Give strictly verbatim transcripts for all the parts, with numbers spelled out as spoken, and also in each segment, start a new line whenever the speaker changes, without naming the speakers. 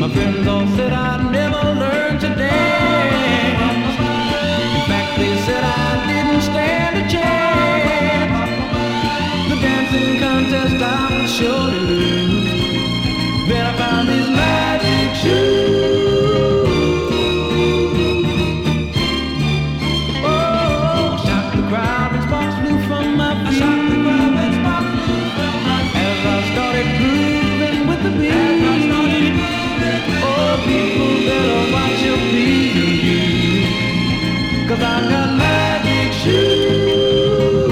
My friends all said I'd never learn to dance. In fact, they said I didn't stand a chance. The dancing contest I would surely lose. Then I found these magic shoes. Oh, shocked the crowd and sparks flew from my feet. As I started grooving with the beat. Oh, people better watch your P's and Q's, 'cause I got magic shoes.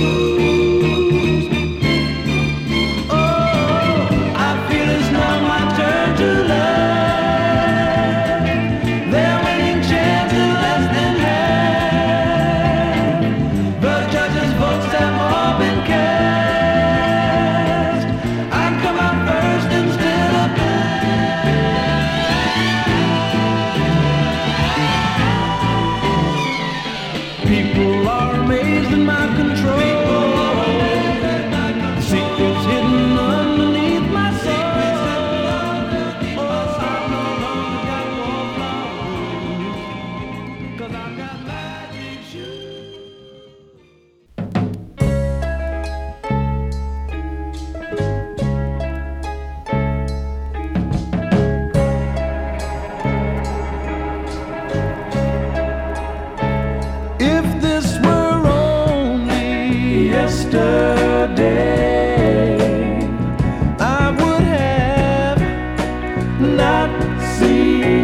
Oh, I feel it's now my turn to learn. They're winning chances less than half. The judges' votes have all been cast. I come out first instead of people are amazed at my control. The secrets hidden underneath my soul. Oh, I no longer got wallflowers, 'cause I've got magic shoes. If this were only yesterday, I would have not seen